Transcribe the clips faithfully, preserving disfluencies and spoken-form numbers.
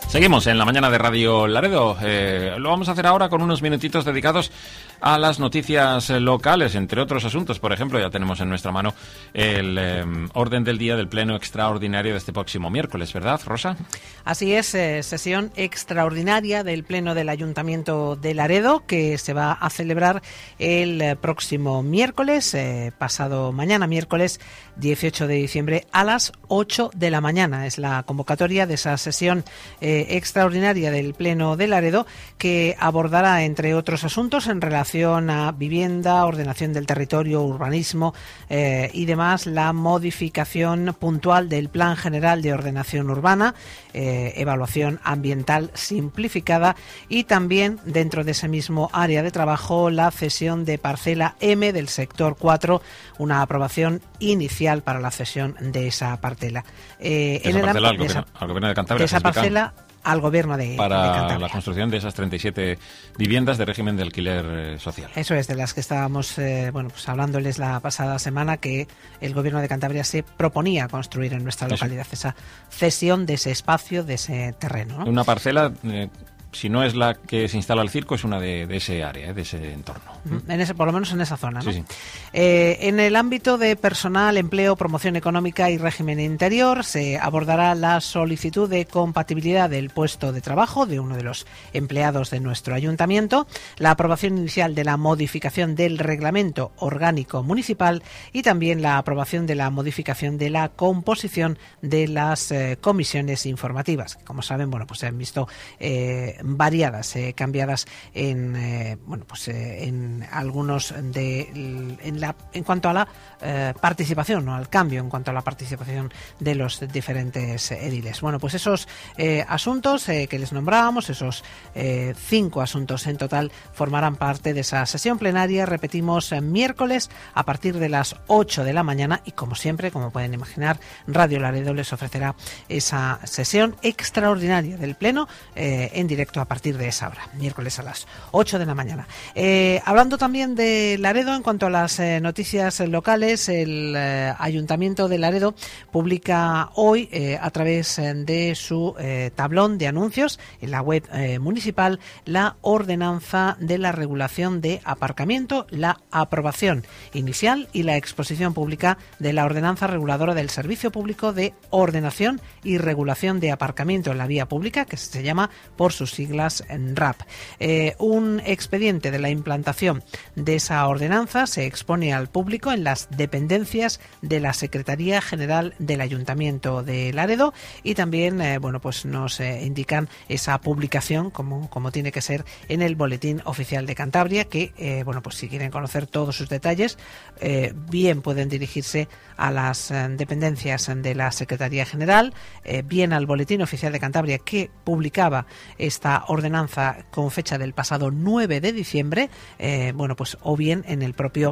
Seguimos en la mañana de Radio Laredo. Eh, lo vamos a hacer ahora con unos minutitos dedicados a las noticias locales, entre otros asuntos. Por ejemplo, ya tenemos en nuestra mano el eh, orden del día del pleno extraordinario de este próximo miércoles, ¿verdad, Rosa? Así es, eh, sesión extraordinaria del pleno del Ayuntamiento de Laredo, que se va a celebrar el eh, próximo miércoles, eh, pasado mañana miércoles dieciocho de diciembre a las ocho de la mañana. Es la convocatoria de esa sesión eh, extraordinaria del Pleno de Laredo, que abordará, entre otros asuntos, en relación a vivienda, ordenación del territorio, urbanismo eh, y demás, la modificación puntual del Plan General de Ordenación Urbana, eh, evaluación ambiental simplificada y también, dentro de ese mismo área de trabajo, la cesión de parcela M del sector cuatro, una aprobación inicial para la cesión de esa parcela. Eh, esa en el parcela ámbito al, de esa, al Gobierno de Cantabria. De esa parcela al Gobierno de, para de Cantabria. La construcción de esas treinta y siete viviendas de régimen de alquiler eh, social. Eso es, de las que estábamos eh, bueno, pues hablándoles la pasada semana, que el Gobierno de Cantabria se proponía construir en nuestra localidad. Eso. Esa cesión de ese espacio, de ese terreno, ¿no? Una parcela... Eh, si no es la que se instala el circo, es una de, de ese área, de ese entorno. En ese, por lo menos en esa zona, ¿no? Sí, sí. Eh, en el ámbito de personal, empleo, promoción económica y régimen interior, se abordará la solicitud de compatibilidad del puesto de trabajo de uno de los empleados de nuestro ayuntamiento, la aprobación inicial de la modificación del reglamento orgánico municipal y también la aprobación de la modificación de la composición de las eh, comisiones informativas, que, como saben, bueno, pues se han visto eh, variadas, eh, cambiadas en eh, bueno pues eh, en algunos de en la en cuanto a la eh, participación, no al cambio en cuanto a la participación de los diferentes ediles. Bueno, pues esos eh, asuntos eh, que les nombrábamos, esos eh, cinco asuntos en total, formarán parte de esa sesión plenaria. Repetimos, eh, miércoles a partir de las ocho de la mañana, y como siempre, como pueden imaginar, Radio Laredo les ofrecerá esa sesión extraordinaria del pleno eh, en directo a partir de esa hora, miércoles a las ocho de la mañana. Eh, hablando también de Laredo, en cuanto a las eh, noticias locales, el eh, Ayuntamiento de Laredo publica hoy, eh, a través eh, de su eh, tablón de anuncios en la web eh, municipal, la ordenanza de la regulación de aparcamiento, la aprobación inicial y la exposición pública de la ordenanza reguladora del Servicio Público de Ordenación y Regulación de Aparcamiento en la Vía Pública, que se llama por sus siglas en R A P. Eh, un expediente de la implantación de esa ordenanza se expone al público en las dependencias de la Secretaría General del Ayuntamiento de Laredo, y también eh, bueno pues nos eh, indican esa publicación como, como tiene que ser en el Boletín Oficial de Cantabria, que eh, bueno pues si quieren conocer todos sus detalles, eh, bien pueden dirigirse a las eh, dependencias de la Secretaría General, eh, bien al Boletín Oficial de Cantabria, que publicaba esta ordenanza con fecha del pasado nueve de diciembre, eh, bueno pues o bien en el propio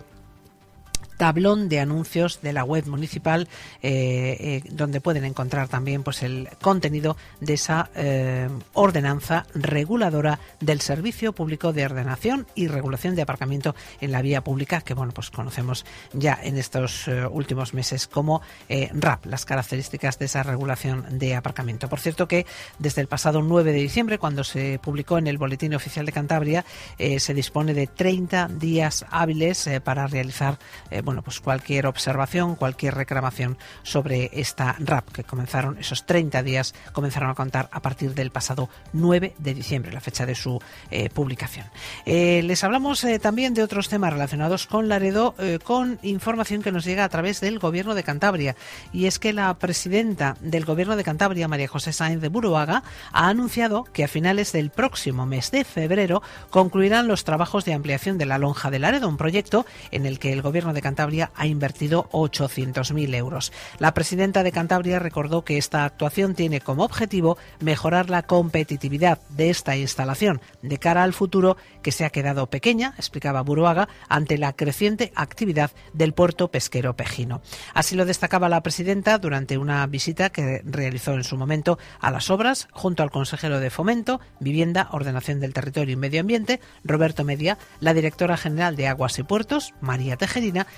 tablón de anuncios de la web municipal, eh, eh, donde pueden encontrar también pues el contenido de esa eh, ordenanza reguladora del Servicio Público de Ordenación y Regulación de Aparcamiento en la Vía Pública, que bueno pues conocemos ya en estos eh, últimos meses como eh, R A P, las características de esa regulación de aparcamiento. Por cierto que desde el pasado nueve de diciembre, cuando se publicó en el Boletín Oficial de Cantabria, eh, se dispone de treinta días hábiles eh, para realizar eh, bueno, pues cualquier observación, cualquier reclamación sobre esta R A P, que comenzaron, esos treinta días comenzaron a contar a partir del pasado nueve de diciembre, la fecha de su eh, publicación. Eh, les hablamos eh, también de otros temas relacionados con Laredo, eh, con información que nos llega a través del Gobierno de Cantabria, y es que la presidenta del Gobierno de Cantabria, María José Sáenz de Buruaga, ha anunciado que a finales del próximo mes de febrero concluirán los trabajos de ampliación de la lonja de Laredo, un proyecto en el que el Gobierno de Cantabria ha invertido ochocientos mil euros. La presidenta de Cantabria recordó que esta actuación tiene como objetivo mejorar la competitividad de esta instalación de cara al futuro, que se ha quedado pequeña, explicaba Buruaga, ante la creciente actividad del puerto pesquero pejino. Así lo destacaba la presidenta durante una visita que realizó en su momento a las obras junto al consejero de Fomento, Vivienda, Ordenación del Territorio y Medio Ambiente, Roberto Media, la directora general de Aguas y Puertos, María Tejerina,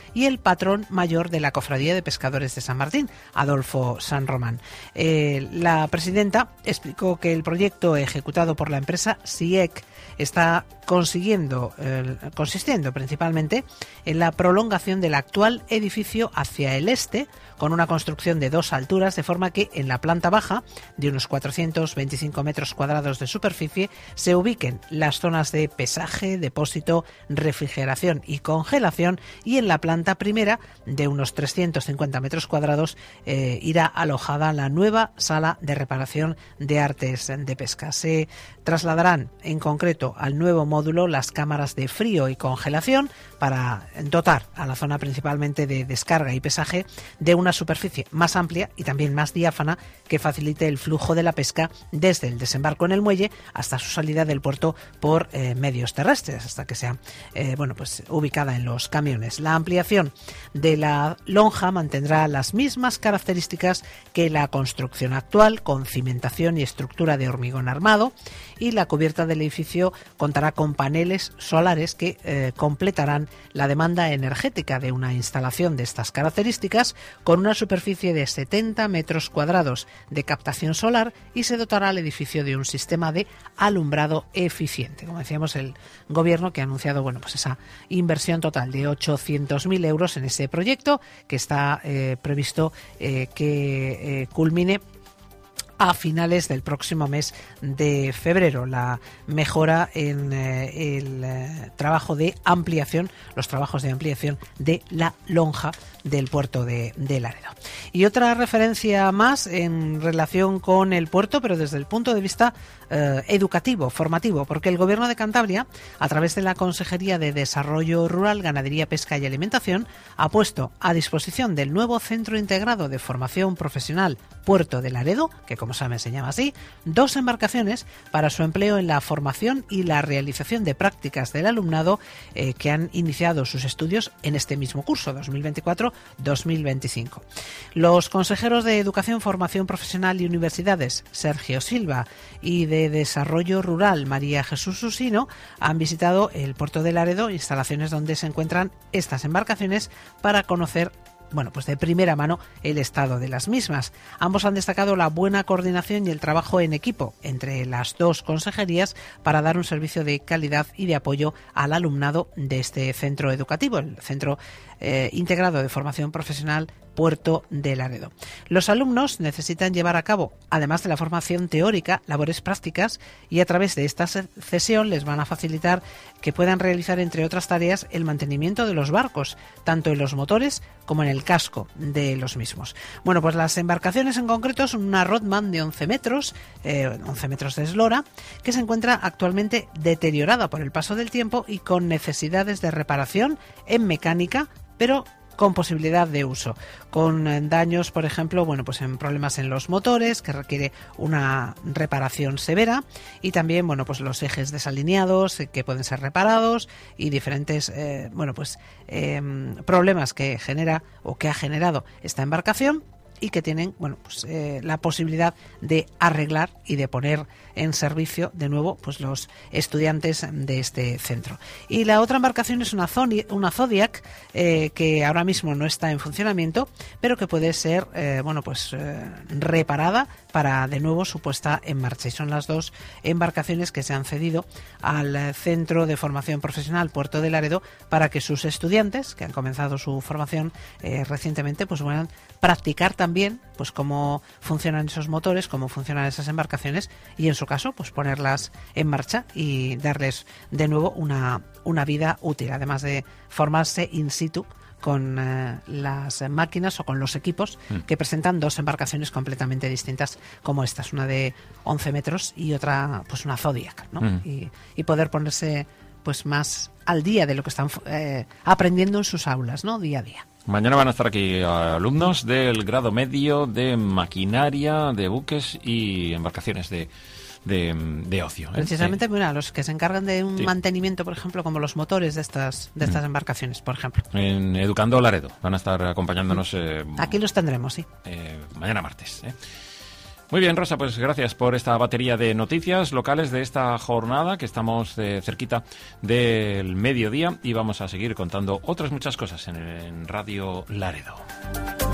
y el patrón mayor de la Cofradía de Pescadores de San Martín, Adolfo San Román. Eh, la presidenta explicó que el proyecto ejecutado por la empresa S I E C está consiguiendo, eh, consistiendo principalmente en la prolongación del actual edificio hacia el este, con una construcción de dos alturas, de forma que en la planta baja, de unos cuatrocientos veinticinco metros cuadrados de superficie, se ubiquen las zonas de pesaje, depósito, refrigeración y congelación, y en la planta primera, de unos trescientos cincuenta metros cuadrados, eh, irá alojada la nueva sala de reparación de artes de pesca. Se trasladarán en concreto al nuevo módulo las cámaras de frío y congelación para dotar a la zona principalmente de descarga y pesaje de una superficie más amplia y también más diáfana que facilite el flujo de la pesca desde el desembarco en el muelle hasta su salida del puerto por eh, medios terrestres, hasta que sea eh, bueno, pues ubicada en los camiones. La ampliación de la lonja mantendrá las mismas características que la construcción actual, con cimentación y estructura de hormigón armado, y la cubierta del edificio contará con paneles solares que eh, completarán la demanda energética de una instalación de estas características, con una superficie de setenta metros cuadrados de captación solar, y se dotará al edificio de un sistema de alumbrado eficiente. Como decíamos, el gobierno que ha anunciado bueno, pues esa inversión total de ochocientos mil euros en ese proyecto, que está eh, previsto eh, que eh, culmine a finales del próximo mes de febrero. La mejora en eh, el eh, trabajo de ampliación, los trabajos de ampliación de la lonja del puerto de, de Laredo. Y otra referencia más en relación con el puerto, pero desde el punto de vista eh, educativo, formativo, porque el Gobierno de Cantabria, a través de la Consejería de Desarrollo Rural, Ganadería, Pesca y Alimentación, ha puesto a disposición del nuevo Centro Integrado de Formación Profesional Puerto de Laredo, que como saben se llama así, dos embarcaciones para su empleo en la formación y la realización de prácticas del alumnado eh, que han iniciado sus estudios en este mismo curso, dos mil veinticuatro dos mil veinticinco. Los consejeros de Educación, Formación Profesional y Universidades, Sergio Silva, y de Desarrollo Rural, María Jesús Susino, han visitado el puerto de Laredo, instalaciones donde se encuentran estas embarcaciones, para conocer bueno, pues de primera mano el estado de las mismas. Ambos han destacado la buena coordinación y el trabajo en equipo entre las dos consejerías para dar un servicio de calidad y de apoyo al alumnado de este centro educativo, el Centro eh, Integrado de Formación Profesional Puerto de Laredo. Los alumnos necesitan llevar a cabo, además de la formación teórica, labores prácticas, y a través de esta sesión les van a facilitar que puedan realizar, entre otras tareas, el mantenimiento de los barcos, tanto en los motores como en el casco de los mismos. Bueno, pues las embarcaciones en concreto son una Rodman de once metros, eh, once metros de eslora, que se encuentra actualmente deteriorada por el paso del tiempo y con necesidades de reparación en mecánica, pero con posibilidad de uso, con daños, por ejemplo, bueno, pues en problemas en los motores, que requiere una reparación severa, y también, bueno, pues los ejes desalineados, eh, que pueden ser reparados, y diferentes, eh, bueno, pues eh, problemas que genera o que ha generado esta embarcación, y que tienen, bueno, pues eh, la posibilidad de arreglar y de poner en servicio de nuevo pues los estudiantes de este centro. Y la otra embarcación es una, Zoni, una Zodiac eh, que ahora mismo no está en funcionamiento, pero que puede ser eh, bueno pues eh, reparada para de nuevo su puesta en marcha. Y son las dos embarcaciones que se han cedido al Centro de Formación Profesional Puerto de Laredo para que sus estudiantes, que han comenzado su formación eh, recientemente, pues puedan practicar también pues cómo funcionan esos motores, cómo funcionan esas embarcaciones, y en su caso pues ponerlas en marcha y darles de nuevo una, una vida útil, además de formarse in situ con eh, las máquinas o con los equipos mm. que presentan dos embarcaciones completamente distintas como estas, una de once metros y otra pues una Zodiac, ¿no? Mm. y, y poder ponerse pues más al día de lo que están eh, aprendiendo en sus aulas, ¿no? Día a día. Mañana van a estar aquí alumnos del grado medio de maquinaria, de buques y embarcaciones de, de, de ocio. ¿eh? Precisamente, sí. mira, los que se encargan de un sí. mantenimiento, por ejemplo, como los motores de estas de estas mm. embarcaciones, por ejemplo. En Educando Laredo van a estar acompañándonos. Eh, aquí los tendremos, sí. Eh, mañana martes. ¿eh? Muy bien, Rosa, pues gracias por esta batería de noticias locales de esta jornada, que estamos eh, cerquita del mediodía, y vamos a seguir contando otras muchas cosas en, en Radio Laredo.